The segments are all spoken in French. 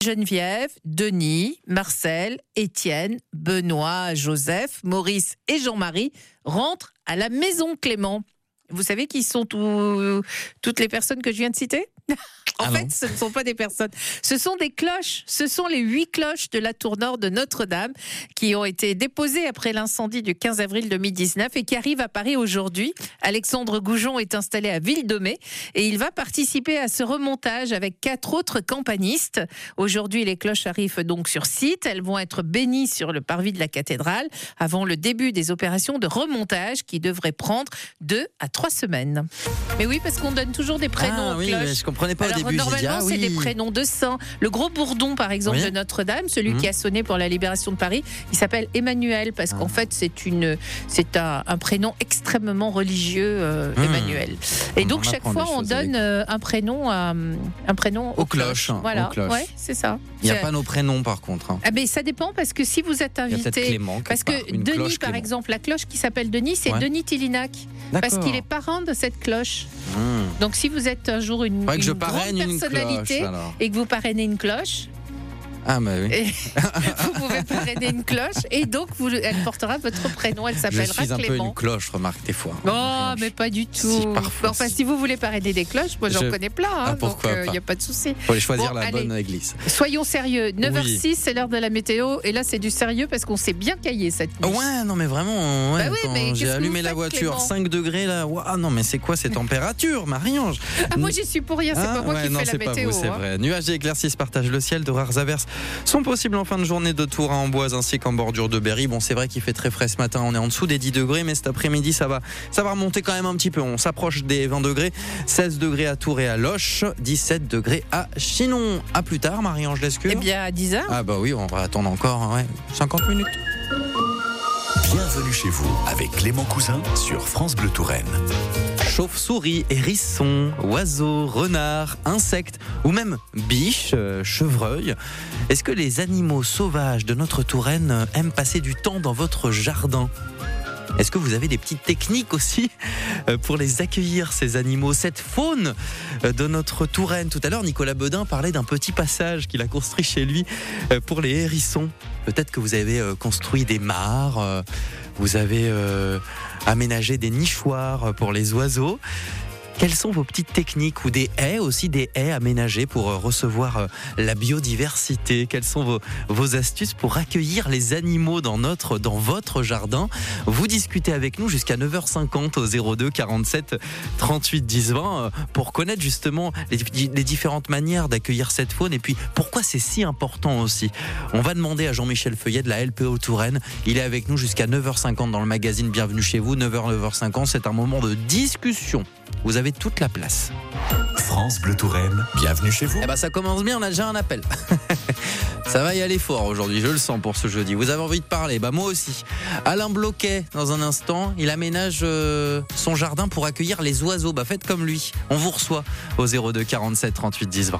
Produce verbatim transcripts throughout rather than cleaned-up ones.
Geneviève, Denis, Marcel, Étienne, Benoît, Joseph, Maurice et Jean-Marie rentrent à la maison Clément. Vous savez qui sont tout, toutes les personnes que je viens de citer ? En ah fait, non. ce ne sont pas des personnes. Ce sont des cloches. Ce sont les huit cloches de la tour nord de Notre-Dame qui ont été déposées après l'incendie du quinze avril deux mille dix-neuf et qui arrivent à Paris aujourd'hui. Alexandre Goujon est installé à Ville-de-Mai et il va participer à ce remontage avec quatre autres campanistes. Aujourd'hui, les cloches arrivent donc sur site. Elles vont être bénies sur le parvis de la cathédrale avant le début des opérations de remontage qui devraient prendre deux à trois semaines. Mais oui, parce qu'on donne toujours des prénoms Ah aux oui, cloches. mais je comprenais pas Alors, au début. normalement, j'ai dit, ah, c'est oui. des prénoms de saints. Le gros bourdon, par exemple, Oui. de Notre-Dame, celui Mmh. qui a sonné pour la libération de Paris, il s'appelle Emmanuel, parce Ah. qu'en fait, c'est, une, c'est un, un prénom extrêmement religieux, euh, Mmh. Emmanuel. Et On donc, en chaque apprend fois, des on choses donne euh, un prénom, à, un prénom aux, Aux cloches, Voilà, aux cloches. Ouais, c'est ça. Il n'y a C'est- pas nos prénoms par contre. hein. Ah ben, ça dépend, parce que si vous êtes Il y a peut-être invité... Clément. quelque Parce part, que une Denis, cloche par Clément. exemple, la cloche qui s'appelle Denis, c'est Ouais. Denis Tillinac. Parce D'accord. qu'il est parrain de cette cloche. Mmh. Donc, si vous êtes un jour une, Faudrait que une je grande parraine une personnalité cloche alors. et que vous parrainez une cloche, Ah bah oui. et vous pouvez parrainer une cloche et donc vous, elle portera votre prénom, elle Je s'appellera suis un peu Clément. une cloche, remarque des fois. Oh, mais pas du tout. Si, parfois, enfin, si. si vous voulez parrainer des cloches, moi j'en Je- connais plein, hein, Ah, donc pourquoi il pas. n'y a pas de souci. Faut aller choisir Bon, la allez. bonne église. Soyons sérieux. neuf heures six, Oui. c'est l'heure de la météo et là c'est du sérieux parce qu'on s'est bien caillé cette nuit. Ouais, non mais vraiment, ouais, Bah oui, quand mais qu'est-ce j'ai que allumé vous la faites, voiture, Clément cinq degrés là, waouh, non mais c'est quoi ces températures, Marie-Ange? Ah, moi j'y suis pour rien, c'est Ah, pas moi ouais, qui non, fais la c'est pas météo. vous, c'est hein. vrai. Nuages et éclaircies se partagent le ciel, de rares averses sont possibles en fin de journée de Tours à Amboise ainsi qu'en bordure de Berry. Bon, c'est vrai qu'il fait très frais ce matin, on est en dessous des dix degrés, mais cet après-midi ça va, ça va remonter quand même un petit peu. On s'approche des vingt degrés, seize degrés à Tours et à Loches, dix-sept degrés à Chinon. À plus tard, Marie-Ange Lescure. Eh bien, à dix heures. Ah bah oui, on va attendre encore ouais, cinquante minutes. Bienvenue chez vous avec Clément Cousin sur France Bleu Touraine. Chauves-souris, hérissons, oiseaux, renards, insectes ou même biches, euh, chevreuils. Est-ce que les animaux sauvages de notre Touraine euh, aiment passer du temps dans votre jardin ? Est-ce que vous avez des petites techniques aussi euh, pour les accueillir, ces animaux, cette faune euh, de notre Touraine ? Tout à l'heure, Nicolas Bedin parlait d'un petit passage qu'il a construit chez lui euh, pour les hérissons. Peut-être que vous avez euh, construit des mares, euh, vous avez euh, aménagé des nichoirs pour les oiseaux. Quelles sont vos petites techniques ou des haies aussi, des haies aménagées pour euh, recevoir euh, la biodiversité ? Quelles sont vos, vos astuces pour accueillir les animaux dans notre, dans votre jardin ? Vous discutez avec nous jusqu'à neuf heures cinquante au zéro deux quarante-sept trente-huit dix vingt euh, pour connaître justement les, les différentes manières d'accueillir cette faune et puis pourquoi c'est si important aussi. On va demander à Jean-Michel Feuillet de la L P O Touraine. Il est avec nous jusqu'à neuf heures cinquante dans le magazine Bienvenue chez vous. neuf heures, neuf heures cinquante, c'est un moment de discussion. Vous avez toute la place. France Bleu Touraine, bienvenue chez vous. Eh ben ça commence bien, on a déjà un appel. Ça va y aller fort aujourd'hui, je le sens pour ce jeudi. Vous avez envie de parler, bah moi aussi. Alain Bloquet, dans un instant, il aménage euh, son jardin pour accueillir les oiseaux. Bah faites comme lui, on vous reçoit au zéro deux quarante-sept trente-huit dix vingt.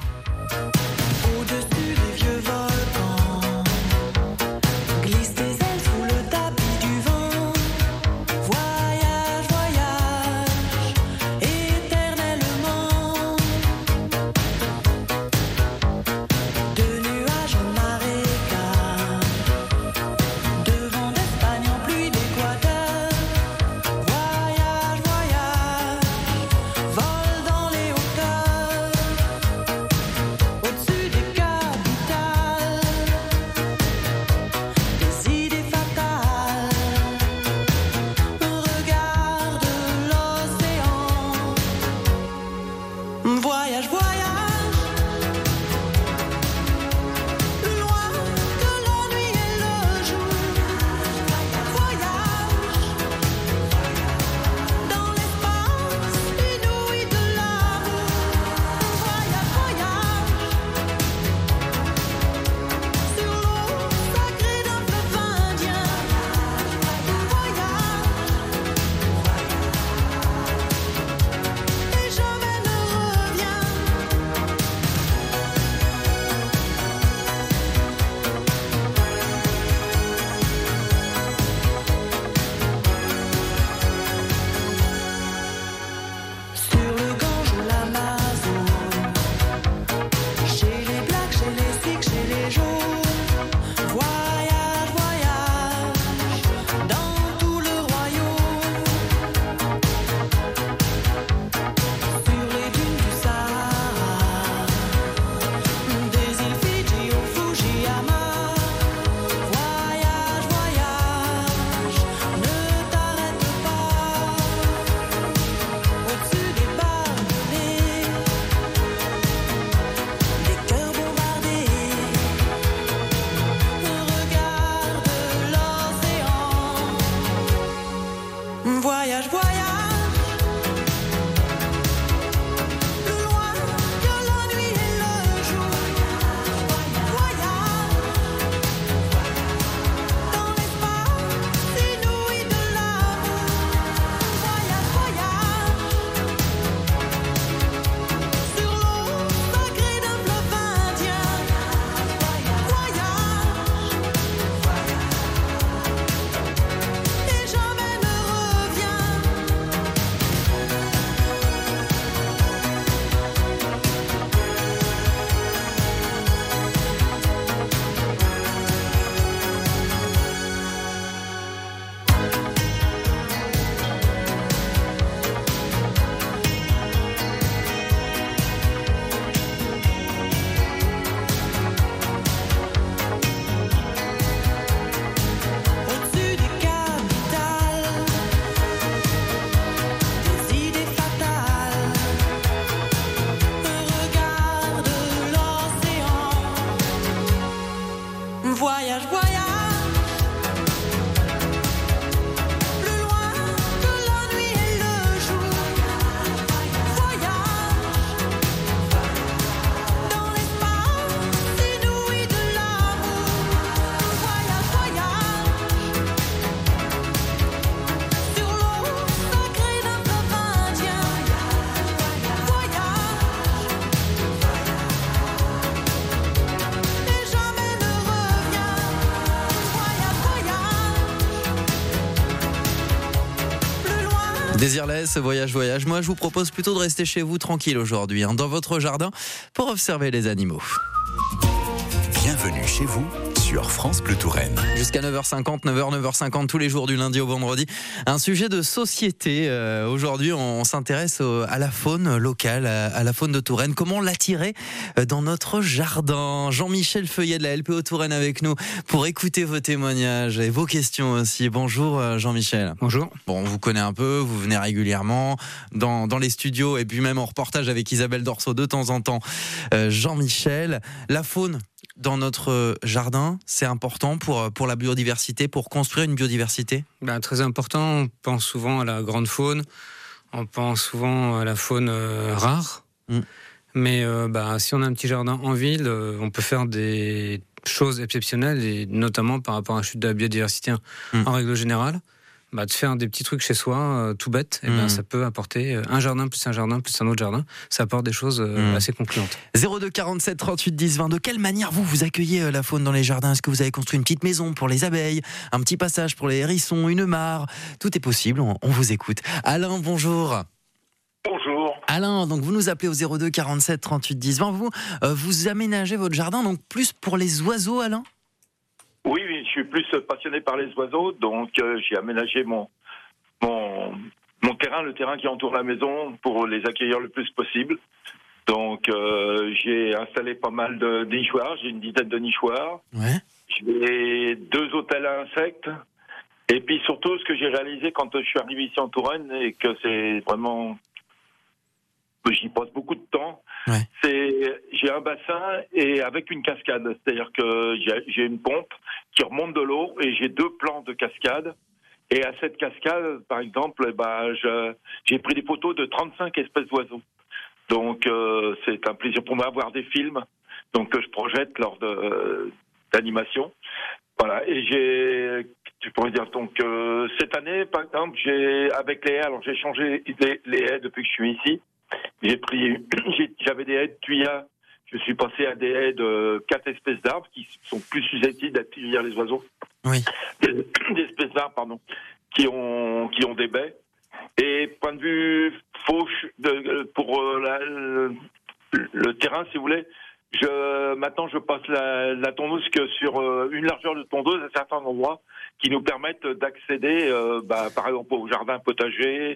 Au-dessus des vieux volcans, glisse tes ailes sous le tapis du vent. Voyage, voyage, éternellement. De nuages en marécage, de vent d'Espagne en pluie d'Équateur. Voyage, voyage, vol dans les hauteurs. voyage, voyage. Plus loin que la nuit et le jour. Voyage dans l'espace inouï de l'amour. Voyage, voyage sur l'eau sacrée d'un fleuve indien. Voyage et jamais ne revient. Voyage, voyage plus loin. Désirless, voyage, voyage. Moi, je vous propose plutôt de rester chez vous tranquille aujourd'hui, hein, dans votre jardin, pour observer les animaux. Bienvenue chez vous sur France Bleu Touraine. Jusqu'à neuf heures cinquante, neuf heures, neuf heures cinquante, tous les jours du lundi au vendredi. Un sujet de société. Euh, aujourd'hui, on s'intéresse au, à la faune locale, à, à la faune de Touraine. Comment l'attirer dans notre jardin? Jean-Michel Feuillet de la L P O Touraine avec nous pour écouter vos témoignages et vos questions aussi. Bonjour euh, Jean-Michel. Bonjour. Bon, on vous connaît un peu, vous venez régulièrement dans, dans les studios et puis même en reportage avec Isabelle Dorso de temps en temps. Euh, Jean-Michel, la faune dans notre jardin, c'est important pour, pour la biodiversité, pour construire une biodiversité? Ben, très important, on pense souvent à la grande faune, on pense souvent à la faune euh, rare, Mm. mais euh, ben, si on a un petit jardin en ville, euh, on peut faire des choses exceptionnelles, et notamment par rapport à la chute de la biodiversité Mm. en règle générale. Bah, de faire des petits trucs chez soi, euh, tout bête, et ben, Mmh. ça peut apporter euh, un jardin plus un jardin plus un autre jardin. Ça apporte des choses euh, Mmh. assez concluantes. zéro deux quarante-sept trente-huit dix vingt. De quelle manière vous, vous accueillez euh, la faune dans les jardins? Est-ce que vous avez construit une petite maison pour les abeilles, un petit passage pour les hérissons, une mare? Tout est possible, on, on vous écoute. Alain, bonjour. Bonjour. Alain, donc vous nous appelez au zéro deux quarante-sept trente-huit dix vingt. Vous, euh, vous aménagez votre jardin donc plus pour les oiseaux, Alain? Oui, oui, je suis plus passionné par les oiseaux, donc euh, j'ai aménagé mon, mon, mon terrain, le terrain qui entoure la maison, pour les accueillir le plus possible. Donc euh, j'ai installé pas mal de nichoirs, j'ai une dizaine de nichoirs. Ouais. J'ai deux hôtels à insectes. Et puis surtout, ce que j'ai réalisé quand je suis arrivé ici en Touraine, et que c'est vraiment... J'y passe beaucoup de temps. Ouais. C'est j'ai un bassin et avec une cascade, c'est-à-dire que j'ai, j'ai une pompe qui remonte de l'eau et j'ai deux plans de cascade. Et à cette cascade, par exemple, eh ben, je, j'ai pris des photos de trente-cinq espèces d'oiseaux. Donc euh, c'est un plaisir pour moi de voir des films, donc que je projette lors de euh, d'animation. Voilà. Et j'ai, tu pourrais dire donc euh, cette année, par exemple, j'ai avec les haies. Alors j'ai changé les, les haies depuis que je suis ici. J'ai pris, j'ai, j'avais des haies de thuya, je suis passé à des haies de quatre espèces d'arbres qui sont plus susceptibles d'attirer les oiseaux. Oui. Des, des espèces d'arbres, pardon, qui ont, qui ont des baies. Et point de vue fauche, de, pour euh, la, le, le terrain, si vous voulez, je, maintenant je passe la, la tondeuse que sur euh, une largeur de tondeuse à certains endroits qui nous permettent d'accéder, euh, bah, par exemple, au jardin potager,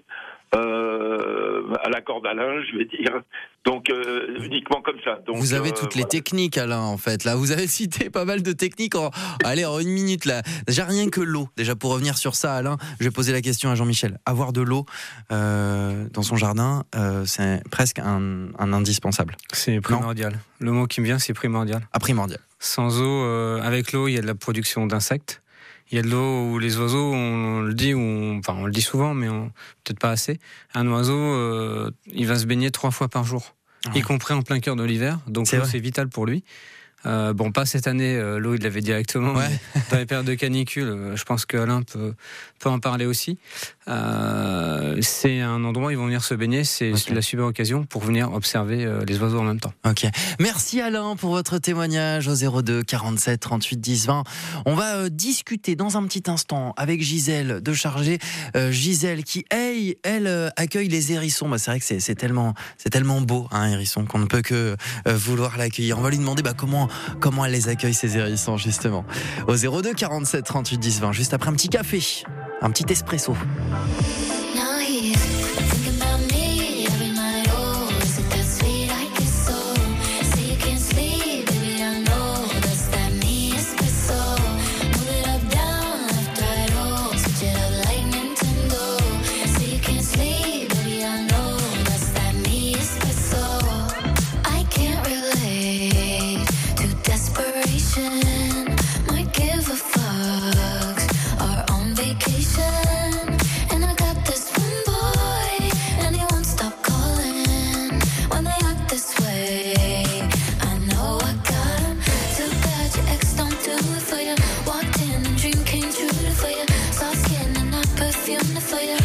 euh, à la corde à linge, je vais dire. Donc euh, uniquement comme ça. Donc, Vous avez euh, toutes les voilà. techniques, Alain, en fait. Là, vous avez cité pas mal de techniques. En... Allez, en une minute, là. Déjà, rien que l'eau. Déjà, pour revenir sur ça, Alain, je vais poser la question à Jean-Michel. Avoir de l'eau euh, dans son jardin, euh, c'est presque un, un indispensable. C'est primordial. Le mot qui me vient, c'est primordial. À primordial. Sans eau, euh, avec l'eau, il y a de la production d'insectes. Il y a de l'eau où les oiseaux, on, on le dit, ou on, enfin on le dit souvent, mais on, peut-être pas assez. Un oiseau, euh, il va se baigner trois fois par jour, Ouais. y compris en plein cœur de l'hiver. Donc C'est l'eau, vrai. c'est vital pour lui. Euh, bon, pas cette année, euh, l'eau, il l'avait directement. Ouais. Mais dans les périodes de canicule, euh, je pense qu'Alain peut, peut en parler aussi. Euh, c'est un endroit où ils vont venir se baigner. C'est Ok. la super occasion pour venir observer euh, les oiseaux en même temps. Ok. Merci Alain pour votre témoignage au zéro deux quarante-sept trente-huit dix vingt. On va euh, discuter dans un petit instant avec Gisèle de Chargé. Euh, Gisèle qui, hey, elle euh, accueille les hérissons. Bah, c'est vrai que c'est, c'est tellement, c'est tellement beau, un hein, hérisson, qu'on ne peut que euh, vouloir l'accueillir. On va lui demander bah, comment, comment elle les accueille ces hérissons justement. Au zéro deux quarante-sept trente-huit dix vingt. Juste après un petit café, un petit espresso. Now he's thinking about me every night. Oh, is it that sweet I get so? Say you can't sleep, baby, I know that's that me espresso. Move it up, down, left, right, oh, switch it up like Nintendo. Say you can't sleep, baby, I know that's that me espresso. I can't relate to desperate. celebration. Might give a fuck. Are on vacation. And I got this one boy, and he won't stop calling. When they act this way, I know I got him. Too bad your ex don't do it for you. Walked in and dream came true for you. Soft skin and not perfume for you.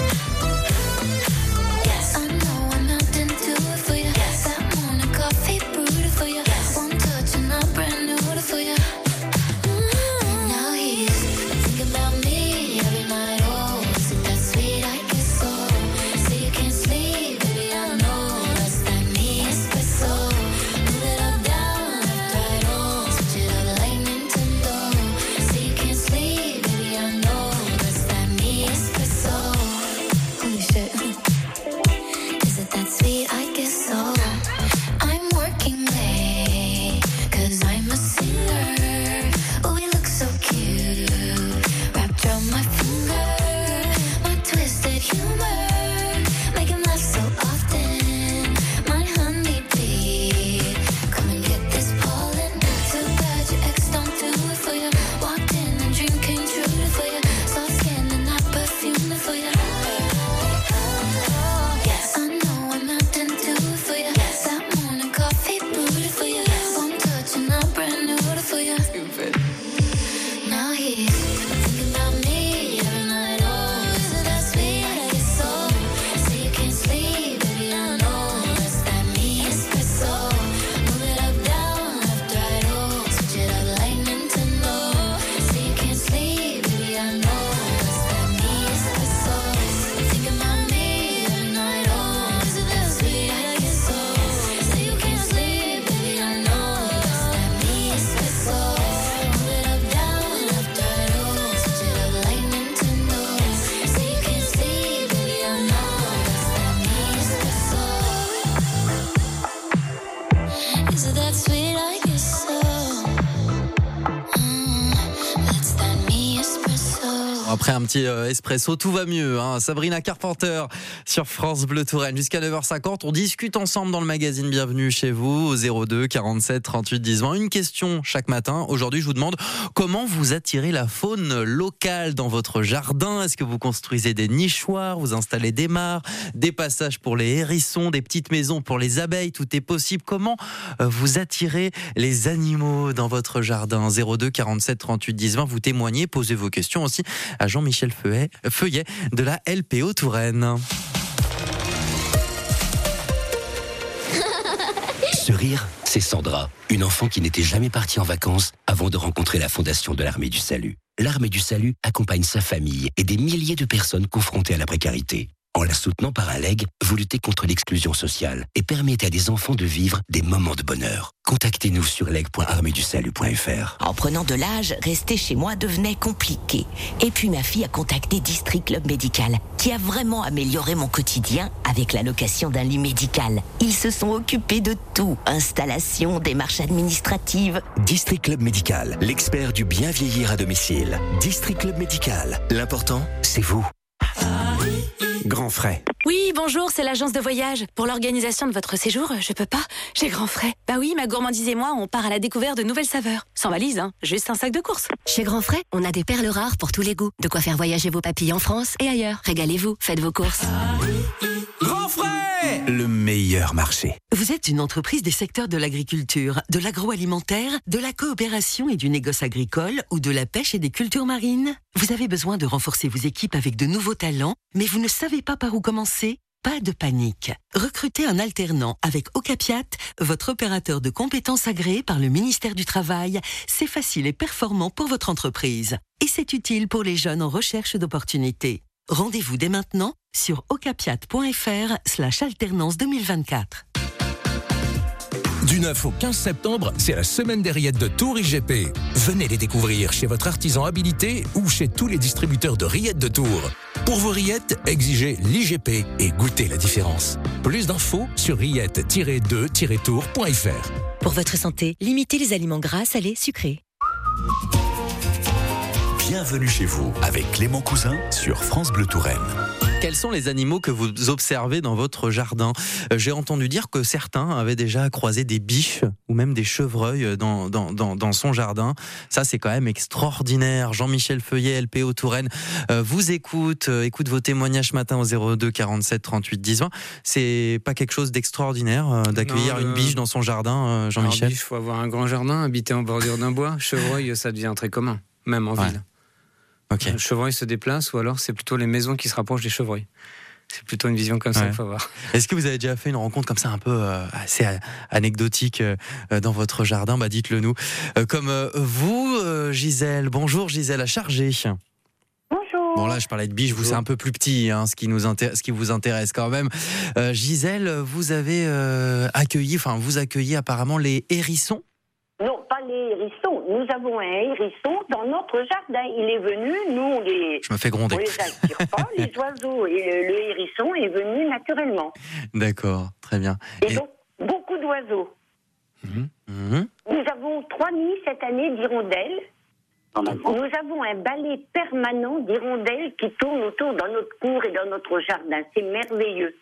Yes, I know I'm not into it for you. Yes, that morning coffee brewed for you. Yes, one touch and I'm brand new for you. Mm, now he's thinking about me every night. Oh, is it that sweet? I guess so. Say you can't sleep, baby, I know that's that me espresso. Move it up, down, left, right, oh, switch it up like Nintendo. Say you can't sleep, baby, I know that's that me espresso. Holy shit. Is it that sweet? I guess so. I'm working late, cause I'm a singer. Oh, we look so cute. Wrapped around my finger. My twisted humor. Make him laugh so often. My honeybee. Come and get this pollen. Too bad your ex don't do it for you. Walked in and dream came true for you. Soft skin and not perfume for you. Yes, I know I'm not into it for you. Yes, that morning coffee brewed for you. One touch and I'm brand new for you. Stupid. Now he's thinking about me every night. Oh, is it that sweet? I guess so. Say you can't sleep, baby, I know that's that me espresso. Move it up, down, left, right, oh, switch it up like Nintendo. Say you can't sleep, baby, I know that's that me espresso. Thinking about me every night. Oh, is it that sweet? I guess so. Say you can't sleep, baby, I know that's that me espresso. Move it up, down, left, right, oh, switch it up like Nintendo. Say you can't sleep, baby, I know that's that me espresso. Is it that sweet? I guess so. Mm, that's that me espresso. Après un petit euh, espresso, tout va mieux. Hein. Sabrina Carpenter sur France Bleu Touraine. Jusqu'à neuf heures cinquante, on discute ensemble dans le magazine Bienvenue chez vous au zéro deux quarante-sept trente-huit dix vingt. Une question chaque matin. Aujourd'hui, je vous demande comment vous attirez la faune locale dans votre jardin. Est-ce que vous construisez des nichoirs, vous installez des mares, des passages pour les hérissons, des petites maisons pour les abeilles? Tout est possible. Comment euh, vous attirez les animaux dans votre jardin? zéro deux quarante-sept trente-huit dix vingt. Vous témoignez, posez vos questions aussi à Jean-Michel Feuillet, Feuillet de la L P O Touraine. Ce rire, c'est Sandra, une enfant qui n'était jamais partie en vacances avant de rencontrer la Fondation de l'Armée du Salut. L'Armée du Salut accompagne sa famille et des milliers de personnes confrontées à la précarité. En la soutenant par un legs, vous luttez contre l'exclusion sociale et permettez à des enfants de vivre des moments de bonheur. Contactez-nous sur leg point armée du salut point f r. En prenant de l'âge, rester chez moi devenait compliqué. Et puis ma fille a contacté District Club Médical, qui a vraiment amélioré mon quotidien avec l'allocation d'un lit médical. Ils se sont occupés de tout. Installation, démarches administratives. District Club Médical, l'expert du bien vieillir à domicile. District Club Médical, l'important, c'est vous. Grand frais. Oui, bonjour, c'est l'agence de voyage. Pour l'organisation de votre séjour, je peux pas. J'ai grand frais. Bah oui, ma gourmandise et moi, on part à la découverte de nouvelles saveurs. Sans valise, hein, juste un sac de courses. Chez Grand Frais, on a des perles rares pour tous les goûts. De quoi faire voyager vos papilles en France et ailleurs. Régalez-vous, faites vos courses. Grand frais, le meilleur marché. Vous êtes une entreprise des secteurs de l'agriculture, de l'agroalimentaire, de la coopération et du négoce agricole ou de la pêche et des cultures marines. Vous avez besoin de renforcer vos équipes avec de nouveaux talents, mais vous ne savez pas par où commencer? Pas de panique. Recrutez un alternant avec Ocapiat, votre opérateur de compétences agréé par le ministère du Travail. C'est facile et performant pour votre entreprise. Et c'est utile pour les jeunes en recherche d'opportunités. Rendez-vous dès maintenant sur ocapiat point f r slash alternance deux mille vingt-quatre. Du neuf au quinze septembre, c'est la semaine des rillettes de Tours I G P. Venez les découvrir chez votre artisan habilité ou chez tous les distributeurs de rillettes de Tours. Pour vos rillettes, exigez l'I G P et goûtez la différence. Plus d'infos sur rillettes tiret deux tiret tours point f r. Pour votre santé, limitez les aliments gras, salés, sucrés. Bienvenue chez vous avec Clément Cousin sur France Bleu Touraine. Quels sont les animaux que vous observez dans votre jardin ? J'ai entendu dire que certains avaient déjà croisé des biches ou même des chevreuils dans, dans, dans, dans son jardin. Ça, c'est quand même extraordinaire. Jean-Michel Feuillet, L P O Touraine, euh, vous écoute, euh, écoute vos témoignages ce matin au zéro deux quarante-sept trente-huit dix vingt. C'est pas quelque chose d'extraordinaire euh, d'accueillir Non, une le- biche dans son jardin, euh, Jean-Michel ? Il faut avoir un grand jardin, habiter en bordure d'un bois. Chevreuil, ça devient très commun, même en Ouais. ville. Ok. Le chevreuil se déplace, ou alors c'est plutôt les maisons qui se rapprochent des chevreuils. C'est plutôt une vision comme ça Ouais. qu'il faut avoir. Est-ce que vous avez déjà fait une rencontre comme ça un peu euh, assez euh, anecdotique euh, dans votre jardin ? Bah dites-le nous. Euh, comme euh, vous, euh, Gisèle. Bonjour Gisèle à Charger. Bonjour. Bon là, je parlais de biche, vous c'est un peu plus petit, hein, ce qui nous intér- ce qui vous intéresse quand même. Euh, Gisèle, vous avez euh, accueilli, enfin vous accueillez apparemment les hérissons. Non, pas les hérissons. Nous avons un hérisson dans notre jardin. Il est venu, nous, on les, Je me fais gronder. on les attire pas, les oiseaux. Et le, le hérisson est venu naturellement. D'accord, très bien. Et, donc, beaucoup d'oiseaux. Mhm. Nous avons trois nids cette année d'hirondelles. Nous avons un balai permanent d'hirondelles qui tourne autour dans notre cour et dans notre jardin. C'est merveilleux.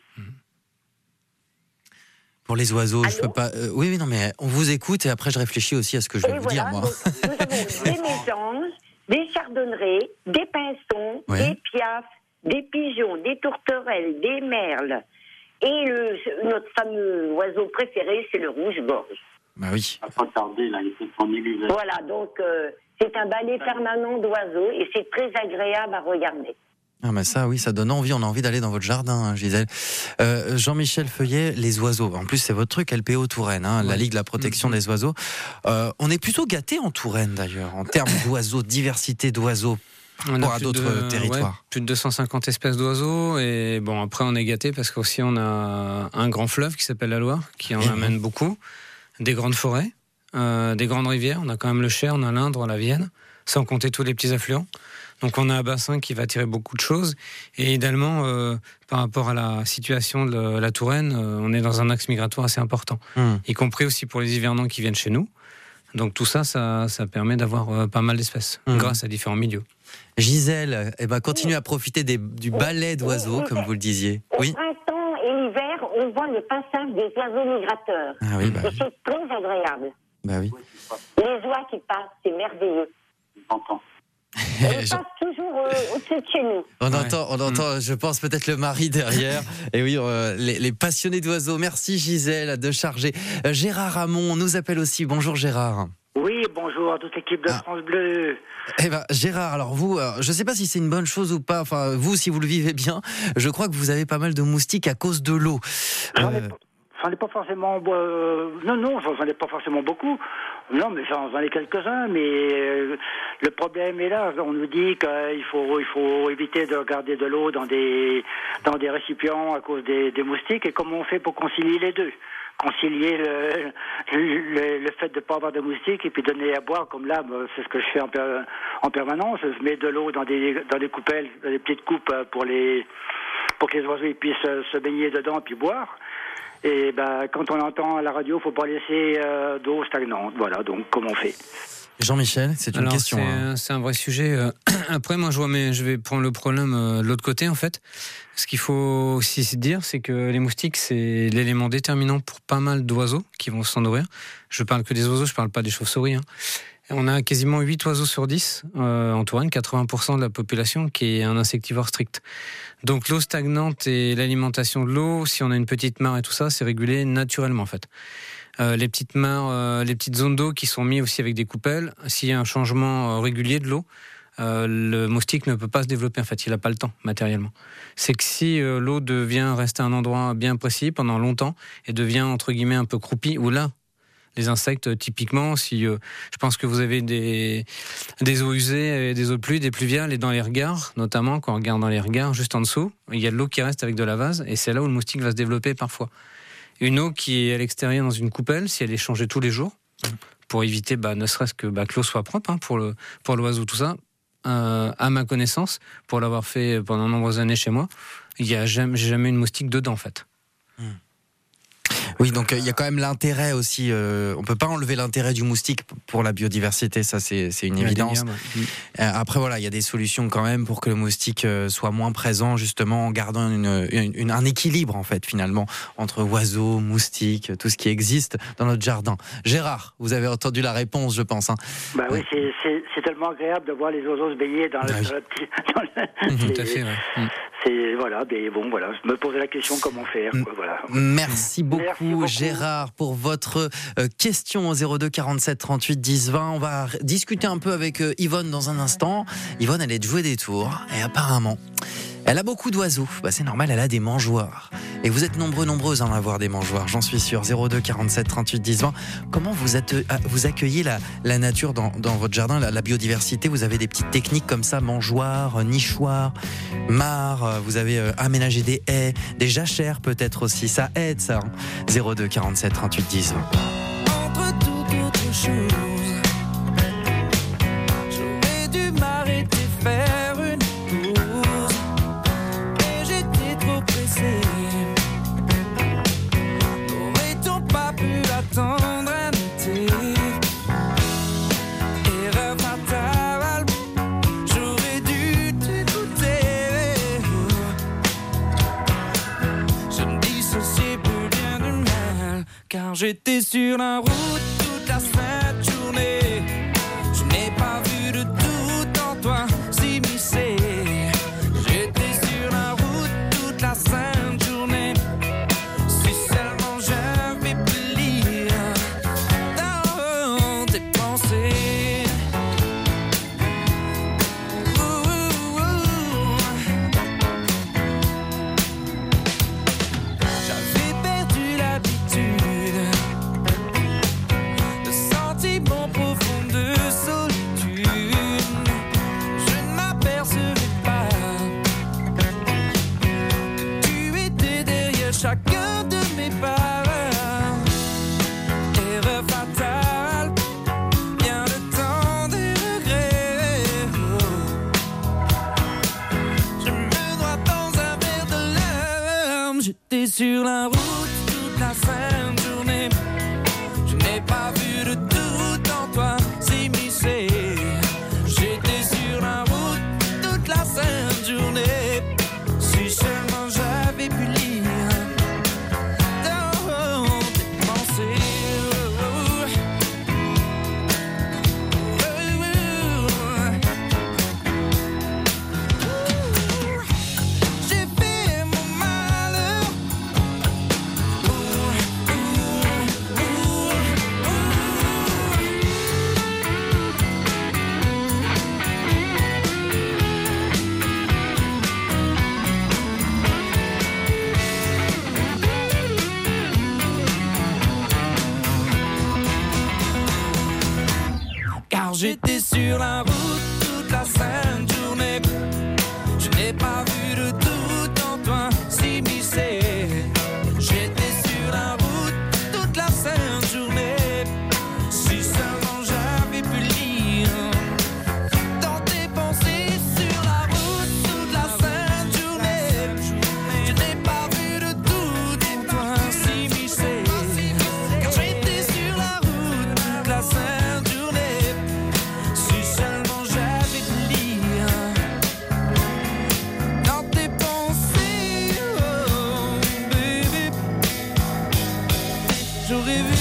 Pour les oiseaux, je peux pas. euh, oui, oui, non, mais on vous écoute et après je réfléchis aussi à ce que je vais Et vous voilà, dire, moi. donc, nous avons des mésanges, des chardonnerets, des pinsons, Ouais. des piafs, des pigeons, des tourterelles, des merles. Et le- notre fameux oiseau préféré, c'est le rouge-gorge. Bah oui. Pas tarder, là, il faut qu'on élude. Voilà, donc euh, c'est un balai permanent d'oiseaux et c'est très agréable à regarder. Ah bah ça, oui, ça donne envie. On a envie d'aller dans votre jardin, hein, Gisèle. Euh, Jean-Michel Feuillet, les oiseaux. En plus, c'est votre truc, L P O Touraine, hein, la Ligue de la protection Mmh. des oiseaux. Euh, on est plutôt gâtés en Touraine, d'ailleurs, en termes d'oiseaux, diversité d'oiseaux. On Pour a plus d'autres de- territoires. ouais, plus de deux cent cinquante espèces d'oiseaux. Et bon, après, on est gâté parce qu'aussi, on a un grand fleuve qui s'appelle la Loire, qui en amène beaucoup. Des grandes forêts, euh, des grandes rivières. On a quand même le Cher, on a l'Indre, la Vienne, sans compter tous les petits affluents. Donc, on a un bassin qui va attirer beaucoup de choses. Et idéalement, euh, par rapport à la situation de la Touraine, euh, on est dans un axe migratoire assez important. Mmh. Y compris aussi pour les hivernants qui viennent chez nous. Donc, tout ça, ça, ça permet d'avoir euh, pas mal d'espèces, Mmh. grâce à différents milieux. Gisèle, eh ben, continuez à profiter des, du balai d'oiseaux, comme vous le disiez. Au Oui. printemps et l'hiver, on voit le passage des oiseaux migrateurs. Ah oui, bah et c'est très agréable. Bah oui. Les oies qui passent, c'est merveilleux. Elles Jean- passent toujours euh, au-dessus de chez nous. On entend, on entend, je pense peut-être le mari derrière. Et oui, euh, les, les passionnés d'oiseaux. Merci Gisèle de charger. Euh, Gérard Hamon nous appelle aussi. Bonjour Gérard. Oui, bonjour à toute l'équipe de France Bleu. Eh ben Gérard, alors vous, euh, je ne sais pas si c'est une bonne chose ou pas. Enfin, vous, si vous le vivez bien, je crois que vous avez pas mal de moustiques à cause de l'eau. J'en ai Euh, pas- J'en ai pas forcément. euh, non, non, j'en j'en ai pas forcément beaucoup. Non, mais j'en j'en ai quelques-uns. Mais euh, le problème est là. On nous dit qu'il faut, il faut éviter de regarder de l'eau dans des, dans des récipients à cause des, des moustiques. Et comment on fait pour concilier les deux ? Concilier le, le, le fait de ne pas avoir de moustiques et puis donner à boire, comme là, bah, c'est ce que je fais en, per- en permanence. Je mets de l'eau dans des, dans des coupelles, dans des petites coupes euh, pour, les, pour que les oiseaux ils puissent euh, se baigner dedans puis boire. Et ben, quand on entend à la radio, il ne faut pas laisser euh, d'eau stagnante. Voilà, donc comment on fait ? Jean-Michel, c'est une Alors, question. C'est, hein. c'est un vrai sujet. euh. Après, moi, je vois, mais je vais prendre le problème euh, de l'autre côté, en fait. Ce qu'il faut aussi se dire, c'est que les moustiques, c'est l'élément déterminant pour pas mal d'oiseaux qui vont s'en nourrir. Je parle que des oiseaux, je parle pas des chauves-souris. Hein. Et on a quasiment huit oiseaux sur dix euh, en Touraine, quatre-vingts pour cent de la population qui est un insectivore strict. Donc l'eau stagnante et l'alimentation de l'eau, si on a une petite mare et tout ça, c'est régulé naturellement, en fait. Euh, les petites mares, euh, les petites zones d'eau qui sont mises aussi avec des coupelles. S'il y a un changement euh, régulier de l'eau, euh, le moustique ne peut pas se développer. En fait, il n'a pas le temps matériellement. C'est que si euh, l'eau devient rester à un endroit bien précis pendant longtemps et devient entre guillemets un peu croupie, ou là, les insectes typiquement, si euh, je pense que vous avez des des eaux usées, des eaux de pluie, des pluviales et dans les regards, notamment quand on regarde dans les regards, juste en dessous, il y a de l'eau qui reste avec de la vase et c'est là où le moustique va se développer parfois. Une eau qui est à l'extérieur dans une coupelle, si elle est changée tous les jours, pour éviter, bah, ne serait-ce que bah, que l'eau soit propre hein, pour, le, pour l'oiseau, tout ça, euh, à ma connaissance, pour l'avoir fait pendant de nombreuses années chez moi, il n'y a jamais, j'ai jamais eu une moustique dedans, en fait. Oui, donc il euh, y a quand même l'intérêt aussi. Euh, on peut pas enlever l'intérêt du moustique pour la biodiversité, ça c'est, c'est une évidence. Euh, après voilà, il y a des solutions quand même pour que le moustique euh, soit moins présent, justement en gardant une, une, une, un équilibre en fait finalement entre oiseaux, moustiques, tout ce qui existe dans notre jardin. Gérard, vous avez entendu la réponse, je pense. Hein. Bah oui, c'est, c'est, c'est tellement agréable de voir les oiseaux se baigner dans le, ah oui. dans le petit. Dans le, mmh, tout à fait. Ouais. C'est voilà, mais bon voilà, je me posais la question comment faire. Quoi, voilà. Merci beaucoup, Merci beaucoup Gérard pour votre euh, question au zéro deux quarante-sept trente-huit dix vingt. On va discuter un peu avec euh, Yvonne dans un instant. Yvonne, elle est de jouer des tours et apparemment, elle a beaucoup d'oiseaux. Bah, c'est normal, elle a des mangeoires. Et vous êtes nombreux, nombreuses à en avoir des mangeoires, j'en suis sûr. zéro deux quarante-sept trente-huit dix vingt. Comment vous, ate- vous accueillez la, la nature dans, dans votre jardin, la, la biodiversité? Vous avez des petites techniques comme ça, mangeoires, nichoirs, mares, vous avez euh, aménagé des haies, des jachères peut-être aussi. Ça aide ça. Hein. zéro deux quarante-sept trente-huit dix vingt. Entre toute autre chose, j'aurais dû m'arrêter, faire une pause, mais j'étais trop pressé. N'aurait-on pas pu attendre un été? Erreur fatale, j'aurais dû t'écouter. Je me dissociais plus bien du mal, car j'étais sur la route toute la sainte journée. Je n'ai pas vu de doute en toi s'immiscer. J'étais sur la route toute la sainte journée. Si seulement j'avais pu lire dans tes pensées. Ouh, ouh, ouh. J'avais perdu l'habitude de sentiments profonds de solitude. Je ne m'apercevais pas que tu étais derrière chacun de mes pas. Erreur fatale, bien le temps des regrets. Je me noie dans un verre de larmes. J'étais sur la route toute la sainte journée. Je n'ai pas vu de doute en toi s'immiscer. J'étais sur la route toute la sainte journée. Si seulement j'avais pu lire dans tes pensées. J'ai fait mon malheur. Car j'étais sur la route toute la sainte journée. Je n'ai pas vu de doute en toi s'immiscer. J'étais sur la route toute la sainte journée. Si seulement j'avais pu lire dans tes pensées. Sur la route toute la sainte journée. Je n'ai pas vu de doute en toi s'immiscer. Car j'étais sur la route toute la sainte journée. Si seulement j'avais pu lire dans tes pensées, oh baby. J'aurais vu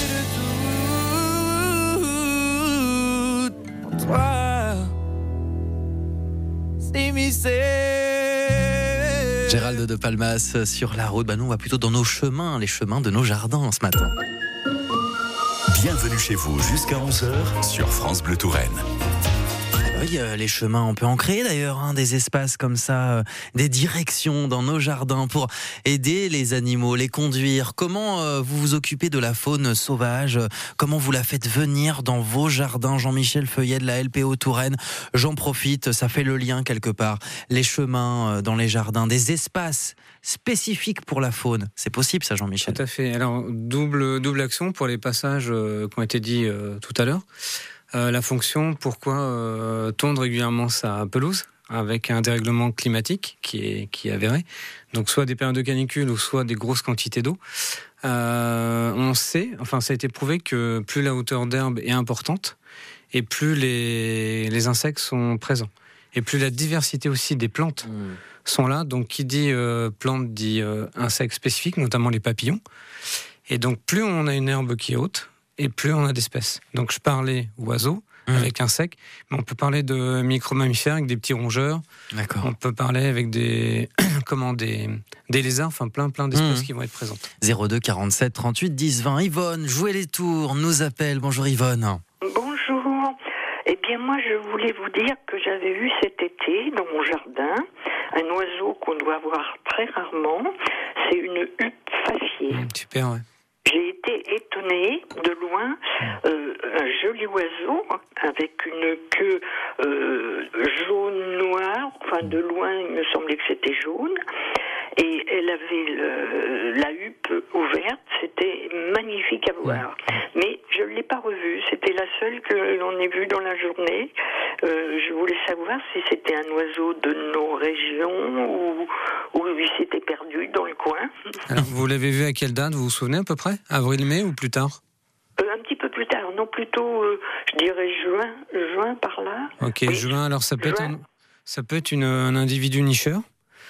de tout en toi s'immiscer. Gérald de Palmas sur la route. Bah nous on va plutôt dans nos chemins, les chemins de nos jardins ce matin. Bienvenue chez vous jusqu'à onze heures sur France Bleu Touraine. Oui, euh, les chemins, on peut en créer d'ailleurs, hein, des espaces comme ça, euh, des directions dans nos jardins pour aider les animaux, les conduire. Comment euh, vous vous occupez de la faune sauvage? Comment vous la faites venir dans vos jardins? Jean-Michel Feuillet de la L P O Touraine, j'en profite, ça fait le lien quelque part. Les chemins euh, dans les jardins, des espaces spécifiques pour la faune. C'est possible ça, Jean-Michel? Tout à fait. Alors, double, double action pour les passages euh, qui ont été dits euh, tout à l'heure. Euh, la fonction, pourquoi euh, tondre régulièrement sa pelouse avec un dérèglement climatique qui est, qui est avéré. Donc soit des périodes de canicule ou soit des grosses quantités d'eau. euh, on sait, enfin ça a été prouvé que plus la hauteur d'herbe est importante et plus les, les insectes sont présents. Et plus la diversité aussi des plantes mmh. sont là. Donc qui dit euh, plante dit euh, insectes spécifiques, notamment les papillons. Et donc plus on a une herbe qui est haute, et plus on a d'espèces. Donc je parlais oiseaux, mmh. avec insectes, mais on peut parler de micro-mammifères avec des petits rongeurs. D'accord. On peut parler avec des, comment, des, des lézards, enfin plein plein d'espèces mmh. qui vont être présentes. zéro deux quarante-sept trente-huit dix vingt. Yvonne, jouez les tours, nous appelle. Bonjour Yvonne. Bonjour. Eh bien moi je voulais vous dire que j'avais vu cet été dans mon jardin un oiseau qu'on doit voir très rarement. C'est une huppe faciée. Mmh, super, ouais. J'ai été étonnée de loin, euh, un joli oiseau avec une queue euh, jaune-noire, enfin de loin il me semblait que c'était jaune, et elle avait le, la huppe ouverte, c'était magnifique à voir. Mais je ne l'ai pas revue, c'était la seule que l'on ait vue dans la journée. Euh, je voulais savoir si c'était un oiseau de nos régions ou, ou il s'était perdu dans le coin. Alors, vous l'avez vu à quelle date, vous vous souvenez à peu près ? Avril-mai ou plus tard ? euh, Un petit peu plus tard, non plutôt, euh, je dirais juin, juin par là. Ok, oui. juin, alors ça peut juin. être, un, ça peut être une, un individu nicheur.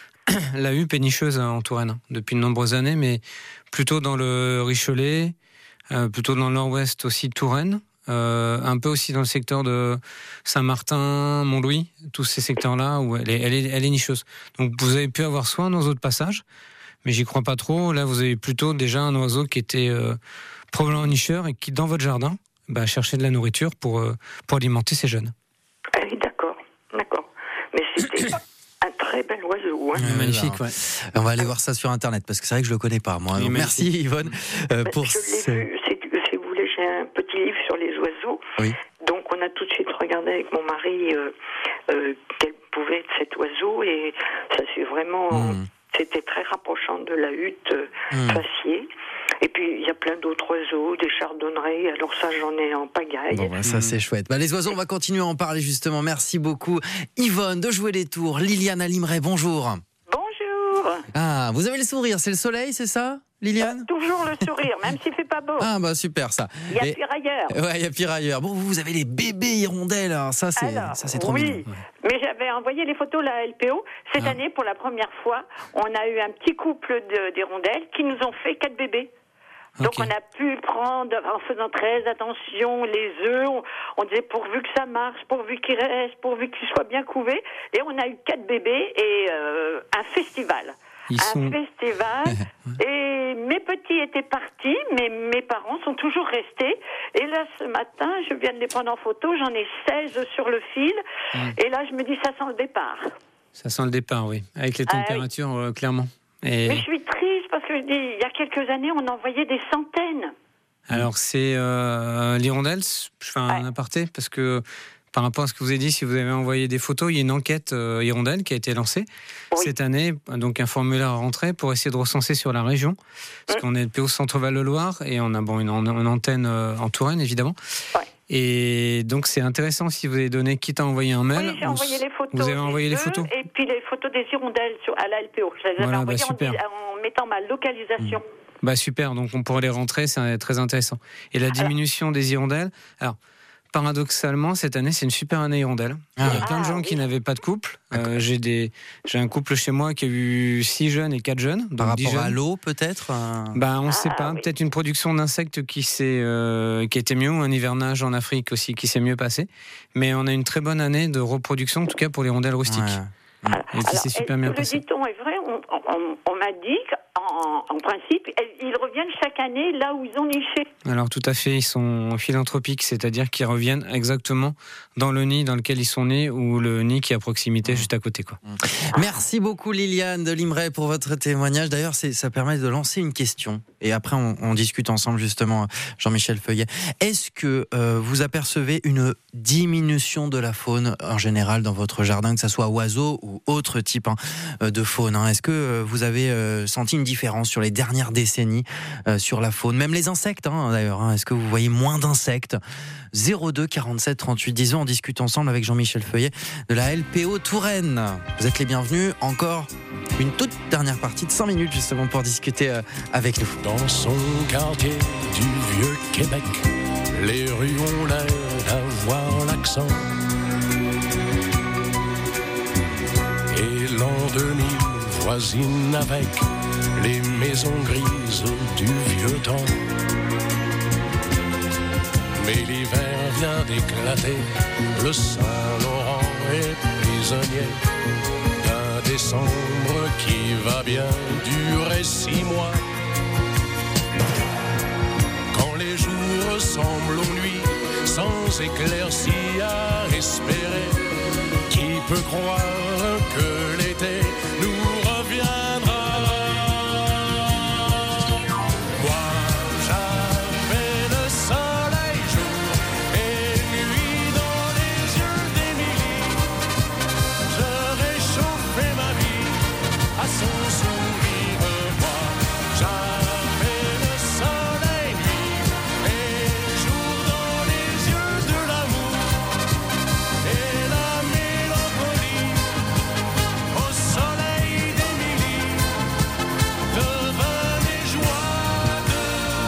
La huppe est nicheuse en Touraine depuis de nombreuses années, mais plutôt dans le Richelet, euh, plutôt dans le nord-ouest aussi de Touraine, euh, un peu aussi dans le secteur de Saint-Martin, Montlouis, tous ces secteurs-là où elle est, elle est, elle est nicheuse. Donc vous avez pu avoir soin dans d'autres passages, mais j'y crois pas trop. Là, vous avez plutôt déjà un oiseau qui était euh, probablement nicheur et qui, dans votre jardin, bah, cherchait de la nourriture pour, euh, pour alimenter ses jeunes. Ah oui, d'accord, d'accord. Mais c'était un très bel oiseau. Hein. Ouais, magnifique, ouais. On va aller voir ça sur Internet, parce que c'est vrai que je le connais pas, moi. Donc, merci Yvonne. Euh, pour je l'ai ce... vu, c'est, si vous voulez, j'ai un petit livre sur les oiseaux. Oui. Donc on a tout de suite regardé avec mon mari euh, euh, quel pouvait être cet oiseau, et ça c'est vraiment... Mmh. C'était très rapprochant de la hutte euh, mmh. faciée. Et puis, il y a plein d'autres oiseaux, des chardonnerets. Alors ça, j'en ai en pagaille. Bon, bah, ça, mmh. c'est chouette. Bah, les oiseaux, on va continuer à en parler, justement. Merci beaucoup, Yvonne, de jouer les tours. Liliane à Limeray, bonjour. Bonjour. Ah, vous avez le sourire, c'est le soleil, c'est ça, Liliane ? euh, Toujours le sourire, même s'il fait pas beau. Ah, bah, super, ça. Il y a Et... pire ailleurs. Ouais, il y a pire ailleurs. Bon, vous avez les bébés hirondelles, alors ça, c'est, alors, ça, c'est trop oui. mignon. Ouais. Mais j'avais envoyé les photos à la L P O. Cette ah. année, pour la première fois, on a eu un petit couple de, d'hirondelles qui nous ont fait quatre bébés. Donc okay. on a pu prendre, en faisant très attention, les œufs, on, on disait pourvu que ça marche, pourvu qu'ils restent, pourvu qu'ils soient bien couvés. Et on a eu quatre bébés et euh, un festival. Ils un sont... festival. Et mes petits étaient partis, mais mes parents sont toujours restés. Et là, ce matin, je viens de les prendre en photo, j'en ai seize sur le fil. Mmh. Et là, je me dis, ça sent le départ. Ça sent le départ, oui. Avec les températures, ah, oui. euh, clairement. Et... Mais je suis triste parce que je dis, il y a quelques années, on envoyait des centaines. Alors, c'est euh, l'hirondelle, je fais un ouais. aparté, parce que par rapport à ce que vous avez dit, si vous avez envoyé des photos, il y a une enquête euh, hirondelle qui a été lancée oui. cette année, donc un formulaire à rentrer pour essayer de recenser sur la région, parce mmh. qu'on est le P O Centre-Val-de-Loire et on a bon, une, une antenne euh, en Touraine, évidemment. Ouais. Et donc c'est intéressant si vous avez donné, quitte à envoyer un mail. Oui, j'ai envoyé les photos. Vous avez envoyé les photos. Et puis les photos des hirondelles sur, à la L P O. Je les avais voilà, envoyées bah, en, en mettant ma localisation. Mmh. Bah super, donc on pourrait les rentrer, c'est très intéressant. Et la diminution alors, des hirondelles, alors paradoxalement cette année c'est une super année hirondelle. Ah. Il y a plein de gens ah, qui oui. n'avaient pas de couple. Euh, j'ai des, j'ai un couple chez moi qui a eu six jeunes et quatre jeunes. Par rapport jeunes. à l'eau peut-être. Euh... Bah on ne ah, sait pas. Oui. Peut-être une production d'insectes qui s'est, euh, qui était mieux, ou un hivernage en Afrique aussi qui s'est mieux passé. Mais on a une très bonne année de reproduction, en tout cas pour les hirondelles rustiques. Ouais. Alors, et qui s'est super bien passé. Le dit-on est vrai. On, on, on m'a dit qu'en en principe, ils reviennent chaque année là où ils ont niché. Alors tout à fait, ils sont philanthropiques, c'est-à-dire qu'ils reviennent exactement dans le nid dans lequel ils sont nés, ou le nid qui est à proximité, mmh. juste à côté, quoi. Mmh. Merci beaucoup Liliane de Limeray pour votre témoignage. D'ailleurs, c'est, ça permet de lancer une question. Et après, on, on discute ensemble justement, Jean-Michel Feuillet. Est-ce que euh, vous apercevez une diminution de la faune en général dans votre jardin, que ce soit oiseaux ou autre type hein, de faune hein. Est-ce que vous avez euh, senti une différence sur les dernières décennies euh, sur la faune, même les insectes hein, d'ailleurs. Hein. Est-ce que vous voyez moins d'insectes? zéro deux quarante-sept trente-huit dix ans, on discute ensemble avec Jean-Michel Feuillet de la L P O Touraine. Vous êtes les bienvenus. Encore une toute dernière partie de cinq minutes justement pour discuter euh, avec nous. Dans son quartier du vieux Québec, les rues ont l'air d'avoir l'accent. Et l'an deux mille voisine avec les maisons grises du vieux temps. Mais l'hiver vient d'éclater, le Saint-Laurent est prisonnier d'un décembre qui va bien durer six mois. Quand les jours ressemblent aux nuits, sans éclaircie à espérer, qui peut croire que l'été nous reviendra? Moi, j'avais le soleil jour et nuit dans les yeux d'Émilie. Je réchauffais ma vie à son sourire. Moi, j'avais le soleil nuit et jour dans les yeux de l'amour et la mélancolie au soleil d'Émilie. Devenez joie de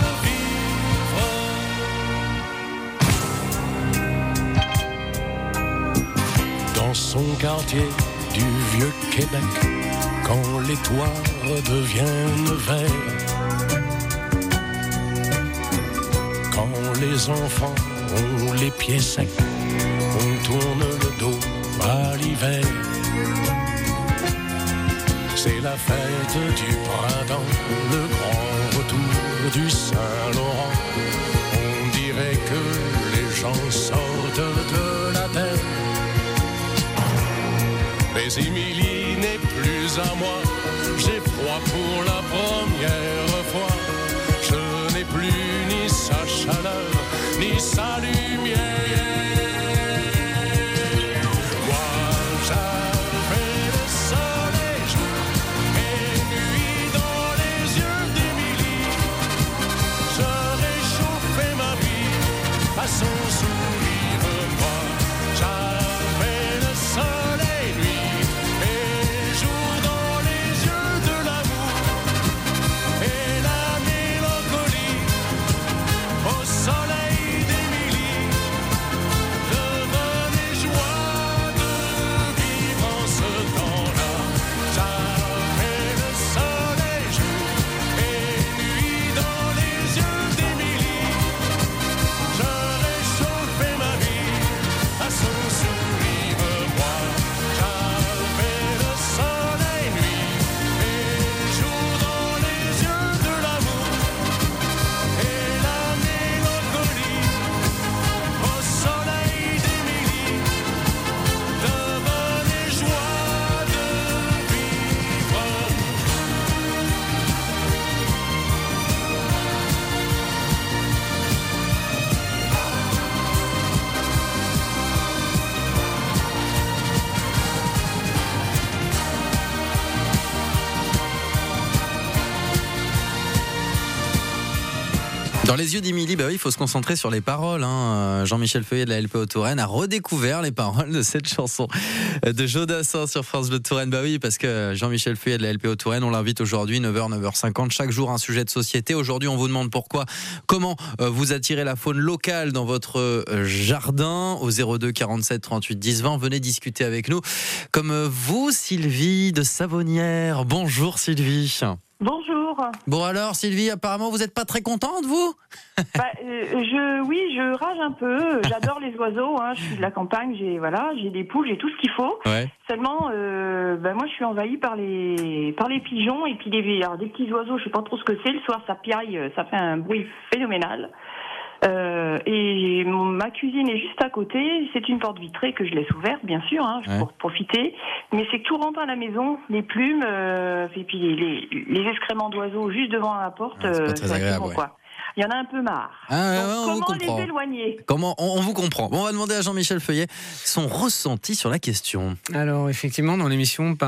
vivre. Dans son quartier du vieux Québec, quand les toits deviennent verts, quand les enfants ont les pieds secs, on tourne le dos à l'hiver. C'est la fête du printemps, le grand retour du Saint-Laurent. On dirait que les gens sortent de la terre. Mais Émilie n'est plus à moi, j'ai froid pour la première fois. Je n'ai plus ni sa chaleur, ni sa lumière. Moi, j'avais le soleil jour et nuit dans les yeux d'Émilie. Je réchauffais ma vie à son sourire. Moi, j'avais le soleil nuit et jour dans les yeux de l'amour et la mélancolie au soleil d'Émilie. Devenez joie de vivre en ce temps-là. J'avais le soleil jour et nuit dans les yeux d'Émilie. Je réchauffais ma vie à son sourire. Moi, j'avais le soleil nuit et jour dans les yeux de l'amour et la mélancolie au soleil d'Émilie. Devenez joie de vivre. Dans les yeux d'Émilie, bah oui, il faut se concentrer sur les paroles. Hein. Jean-Michel Feuillet de la L P O Touraine a redécouvert les paroles de cette chanson de Jodassin sur France Bleu Touraine. Bah oui, parce que Jean-Michel Feuillet de la L P O Touraine, on l'invite aujourd'hui neuf heures, neuf heures cinquante, chaque jour un sujet de société. Aujourd'hui, on vous demande pourquoi, comment vous attirez la faune locale dans votre jardin au zéro deux quarante-sept trente-huit dix vingt. Venez discuter avec nous. Comme vous, Sylvie de Savonnières. Bonjour Sylvie. Bonjour. Bon alors Sylvie, apparemment vous n'êtes pas très contente vous? bah, euh, je, Oui, je rage un peu. J'adore les oiseaux. Hein. Je suis de la campagne. J'ai voilà, j'ai des poules, j'ai tout ce qu'il faut. Ouais. Seulement, euh, bah, moi je suis envahie par les par les pigeons et puis des, alors, des petits oiseaux. Je sais pas trop ce que c'est. Le soir ça piaille, ça fait un bruit phénoménal. Euh, et mon, ma cuisine est juste à côté. C'est une porte vitrée que je laisse ouverte, bien sûr, hein, ouais. pour profiter. Mais c'est que tout rentre à la maison, les plumes, euh, et puis les, les, les excréments d'oiseaux juste devant la porte. Ouais, c'est pas très euh, agréable. bon, Ouais. quoi. Il y en a un peu marre. Ah, Donc, ouais, on vous comment comprend. les éloigner? Comment on, on vous comprend. Bon, on va demander à Jean-Michel Feuillet son ressenti sur la question. Alors effectivement, dans l'émission, on parle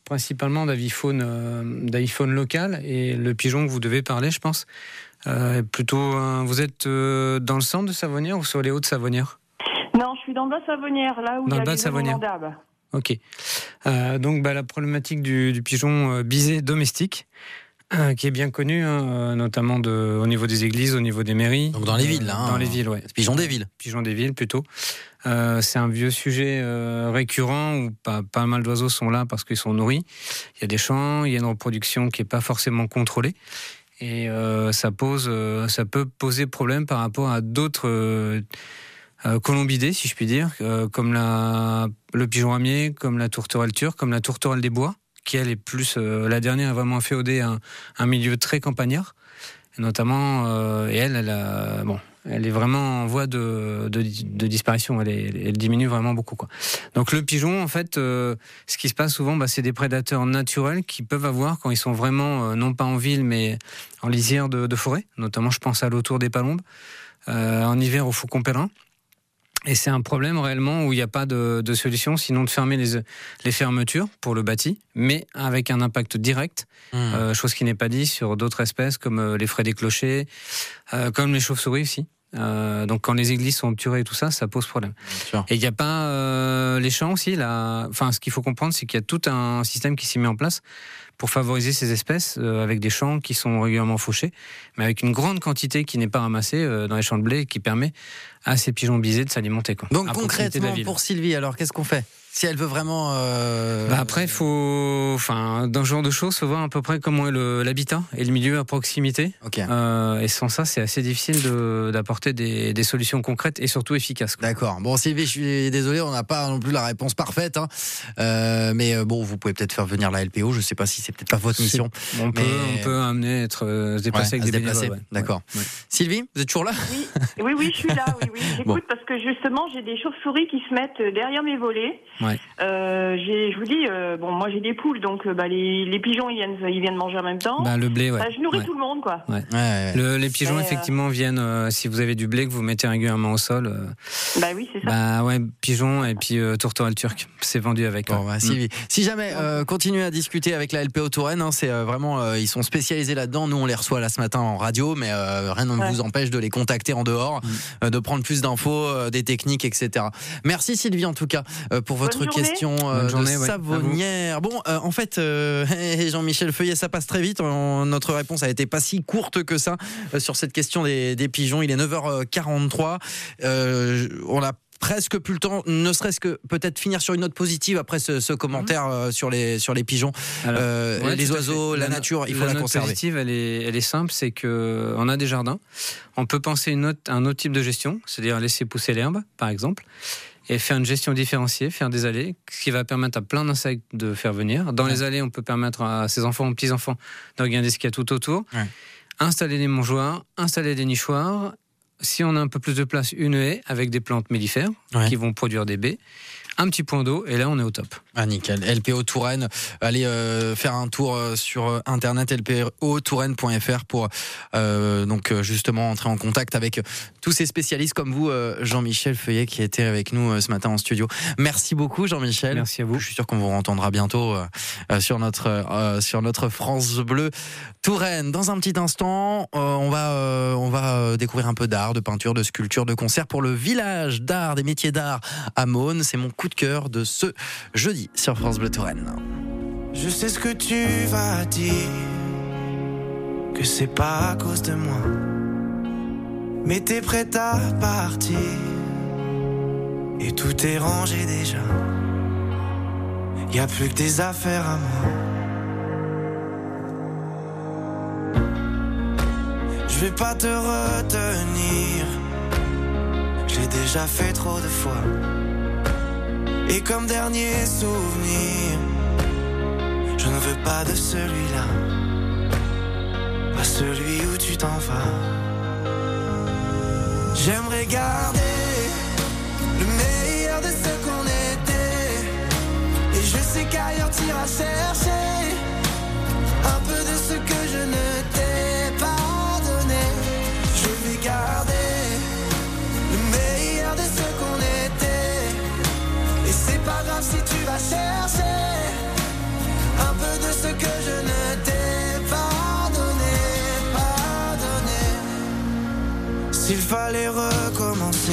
principalement d'avifaune, euh, d'avifaune locale, et le pigeon que vous devez parler, je pense, euh, plutôt. Euh, vous êtes euh, dans le centre de Savonnières ou sur les Hauts-de-Savonnières ? Non, je suis dans le bas de Savonnières, là où Dans il y le a bas les de Savonnières. inondables. Ok. Euh, donc bah, la problématique du, du pigeon euh, bisé domestique, euh, qui est bien connue, hein, euh, notamment de, au niveau des églises, au niveau des mairies. Donc dans les villes, là. Hein, dans les villes, ouais. Pigeon des villes. Pigeon des villes, plutôt. Euh, c'est un vieux sujet euh, récurrent où pas, pas mal d'oiseaux sont là parce qu'ils sont nourris. Il y a des champs, il y a une reproduction qui n'est pas forcément contrôlée. Et euh, ça, pose, euh, ça peut poser problème par rapport à d'autres euh, euh, colombidés, si je puis dire, euh, comme la, le pigeon ramier, comme la tourterelle turque, comme la tourterelle des bois, qui elle est plus... Euh, la dernière est vraiment féodée à un, un milieu très campagnard. Et notamment, euh, et elle, elle, a, bon, elle est vraiment en voie de, de, de disparition. Elle, est, elle diminue vraiment beaucoup, quoi. Donc le pigeon, en fait, euh, ce qui se passe souvent, bah, c'est des prédateurs naturels qu'ils peuvent avoir quand ils sont vraiment, euh, non pas en ville, mais en lisière de, de forêt. Notamment, je pense à l'autour des Palombes, euh, en hiver au Faucon Pèlerin. Et c'est un problème réellement où il n'y a pas de, de solution, sinon de fermer les, les fermetures pour le bâti, mais avec un impact direct, mmh. euh, chose qui n'est pas dit sur d'autres espèces comme euh, les fraies des clochers, euh, comme les chauves-souris aussi. Euh, donc quand les églises sont obturées et tout ça, ça pose problème. Et il n'y a pas euh, les champs aussi. Là, enfin, ce qu'il faut comprendre, c'est qu'il y a tout un système qui s'y met en place pour favoriser ces espèces, euh, avec des champs qui sont régulièrement fauchés, mais avec une grande quantité qui n'est pas ramassée euh, dans les champs de blé, qui permet à ces pigeons bisés de s'alimenter, quoi. Donc concrètement, pour Sylvie, alors qu'est-ce qu'on fait ? Si elle veut vraiment... Euh... Bah après, il faut... Enfin, dans ce genre de choses, il faut voir à peu près comment est le, l'habitat et le milieu à proximité. Okay. Euh, et sans ça, c'est assez difficile de, d'apporter des, des solutions concrètes et surtout efficaces, quoi. D'accord. Bon, Sylvie, je suis désolé, on n'a pas non plus la réponse parfaite. Hein. Euh, mais bon, vous pouvez peut-être faire venir la L P O. Je ne sais pas si c'est peut-être pas votre mission. On, mais... peut, on peut amener, être, euh, se déplacer ouais, avec des déplacer. bénévoles. Ouais. D'accord. Ouais. Sylvie, vous êtes toujours là ? Oui, oui, oui, je suis là. Oui, oui. J'écoute bon. Parce que justement, j'ai des chauves-souris qui se mettent derrière mes volets. Ouais. Euh, j'ai, je vous dis, euh, bon, moi j'ai des poules, donc euh, bah, les, les pigeons ils viennent, ils viennent manger en même temps. Bah, le blé, ouais. Bah, je nourris ouais. tout le monde, quoi. Ouais. Ouais, ouais. Le, les pigeons, Mais, effectivement, euh... viennent, euh, si vous avez du blé que vous mettez régulièrement au sol. Euh, bah oui, c'est ça. Bah ouais, pigeons et puis euh, tourterelle turque. C'est vendu avec. Bon, bah, Sylvie. Mm. Si jamais, euh, continuez à discuter avec la L P O Touraine, hein, c'est euh, vraiment, euh, ils sont spécialisés là-dedans. Nous, on les reçoit là ce matin en radio, mais euh, rien ne ouais. vous empêche de les contacter en dehors, mm. euh, de prendre plus d'infos, euh, des techniques, et cetera. Merci Sylvie, en tout cas, euh, pour votre Bonne question euh, journée, de ouais. Savonnières. Bon, euh, en fait, euh, Jean-Michel Feuillet, ça passe très vite. On, notre réponse a été pas si courte que ça euh, sur cette question des, des pigeons. Il est neuf heures quarante-trois. Euh, on a presque plus le temps, ne serait-ce que peut-être finir sur une note positive après ce, ce commentaire euh, sur les sur les pigeons. Alors, euh, ouais, les oiseaux, la, la nature, il faut la, la note conserver. Positive, elle est elle est simple, c'est que on a des jardins, on peut penser une autre, un autre type de gestion, c'est-à-dire laisser pousser l'herbe, par exemple. Et faire une gestion différenciée, faire des allées, ce qui va permettre à plein d'insectes de faire venir. Dans ouais. les allées, on peut permettre à ses enfants ou petits-enfants de regarder ce qu'il y a tout autour. Ouais. Installer des mangeoires, installer des nichoirs. Si on a un peu plus de place, une haie avec des plantes mellifères ouais. qui vont produire des baies. Un petit point d'eau, et là, on est au top. Ah, nickel. L P O Touraine, allez euh, faire un tour euh, sur internet l p o touraine point f r pour euh, donc euh, justement entrer en contact avec tous ces spécialistes comme vous, euh, Jean-Michel Feuillet, qui était avec nous euh, ce matin en studio. Merci beaucoup, Jean-Michel. Merci à vous. Je suis sûr qu'on vous entendra bientôt euh, euh, sur notre euh, sur notre France Bleu Touraine. Dans un petit instant, euh, on va euh, on va découvrir un peu d'art, de peinture, de sculpture, de concert pour le village d'art, des métiers d'art à Mosnes. C'est mon coup de cœur de ce jeudi sur France Bleu Touraine. Je sais ce que tu vas dire, que c'est pas à cause de moi, mais t'es prête à partir et tout est rangé déjà. Y a plus que des affaires à moi. Je vais pas te retenir, j'ai déjà fait trop de fois. Et comme dernier souvenir, je ne veux pas de celui-là, pas celui où tu t'en vas. J'aimerais garder le meilleur de ce qu'on était, et je sais qu'ailleurs t'iras chercher un peu de ce que je ne t'ai pas donné. Je vais garder le meilleur de ce qu'on était, et c'est pas grave si tu vas chercher fallait recommencer.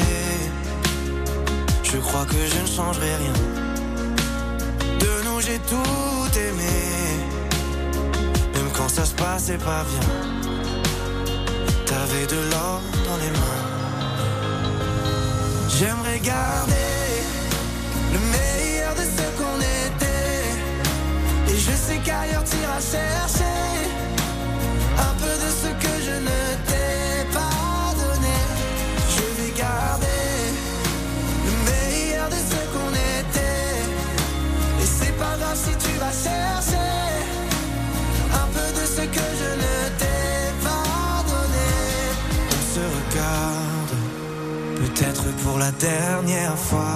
Je crois que je ne changerai rien. De nous j'ai tout aimé, même quand ça se passait pas bien. T'avais de l'or dans les mains. J'aimerais garder le meilleur de ce qu'on était. Et je sais qu'ailleurs t'iras chercher un peu de ce que je ne t'ai pas donné. Je vais garder le meilleur de ce qu'on était. Et c'est pas grave si tu vas chercher un peu de ce que je ne t'ai pas donné. On se regarde, peut-être pour la dernière fois.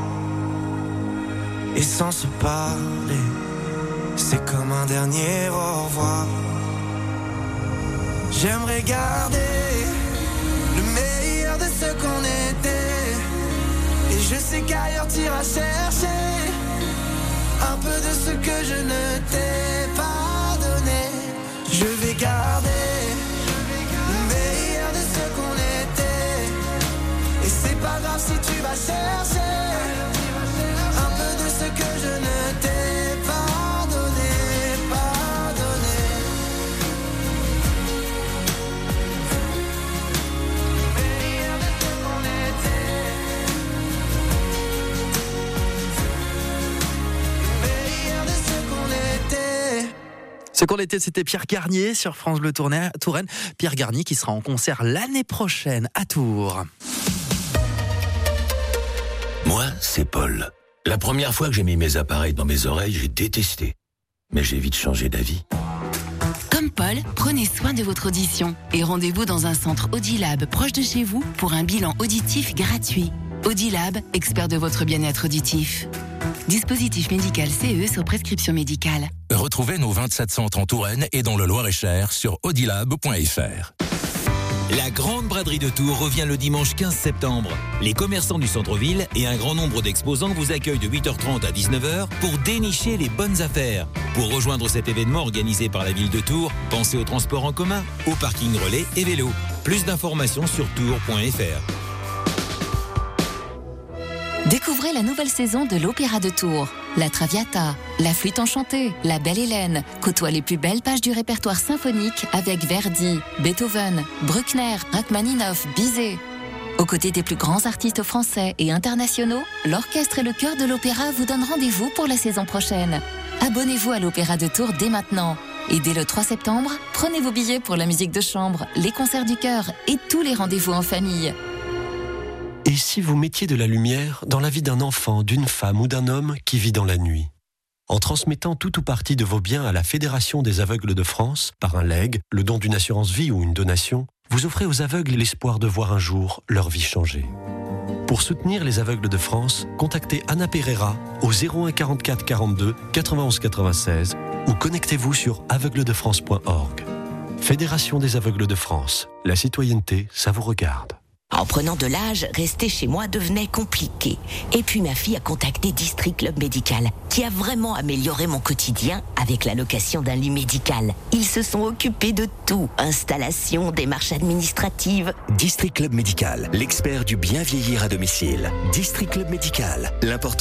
Et sans se parler, c'est comme un dernier au revoir. J'aimerais garder le meilleur de ce qu'on était. Et je sais qu'ailleurs t'iras chercher un peu de ce que je ne t'ai pas donné. Je vais garder le meilleur de ce qu'on était. Et c'est pas grave si tu vas chercher un peu de ce que je ne t'ai pas donné, pas donné. Le meilleur de ce qu'on était. Le meilleur de ce qu'on était. Ce qu'on était, c'était Pierre Garnier sur France Bleu Touraine. Pierre Garnier qui sera en concert l'année prochaine à Tours. Moi, c'est Paul. La première fois que j'ai mis mes appareils dans mes oreilles, j'ai détesté. Mais j'ai vite changé d'avis. Comme Paul, prenez soin de votre audition et rendez-vous dans un centre Audilab proche de chez vous pour un bilan auditif gratuit. Audilab, expert de votre bien-être auditif. Dispositif médical C E sur prescription médicale. Retrouvez nos vingt-sept centres en Touraine et dans le Loir-et-Cher sur audilab point f r. La grande braderie de Tours revient le dimanche quinze septembre. Les commerçants du centre-ville et un grand nombre d'exposants vous accueillent de huit heures trente à dix-neuf heures pour dénicher les bonnes affaires. Pour rejoindre cet événement organisé par la ville de Tours, pensez au transport en commun, au parking relais et vélo. Plus d'informations sur tours point f r. Découvrez la nouvelle saison de l'Opéra de Tours. La Traviata, La Flûte enchantée, La Belle Hélène côtoient les plus belles pages du répertoire symphonique avec Verdi, Beethoven, Bruckner, Rachmaninoff, Bizet. Aux côtés des plus grands artistes français et internationaux, l'orchestre et le chœur de l'opéra vous donnent rendez-vous pour la saison prochaine. Abonnez-vous à l'Opéra de Tours dès maintenant. Et dès le trois septembre, prenez vos billets pour la musique de chambre, les concerts du chœur et tous les rendez-vous en famille. Et si vous mettiez de la lumière dans la vie d'un enfant, d'une femme ou d'un homme qui vit dans la nuit? En transmettant tout ou partie de vos biens à la Fédération des aveugles de France, par un legs, le don d'une assurance vie ou une donation, vous offrez aux aveugles l'espoir de voir un jour leur vie changer. Pour soutenir les aveugles de France, contactez Anna Pereira au zéro un quarante-quatre quarante-deux quatre-vingt-onze quatre-vingt-seize ou connectez-vous sur aveugle de france point org. Fédération des aveugles de France. La citoyenneté, ça vous regarde. En prenant de l'âge, rester chez moi devenait compliqué. Et puis ma fille a contacté District Club Médical, qui a vraiment amélioré mon quotidien avec la location d'un lit médical. Ils se sont occupés de tout. Installation, démarches administratives. District Club Médical, l'expert du bien vieillir à domicile. District Club Médical, l'important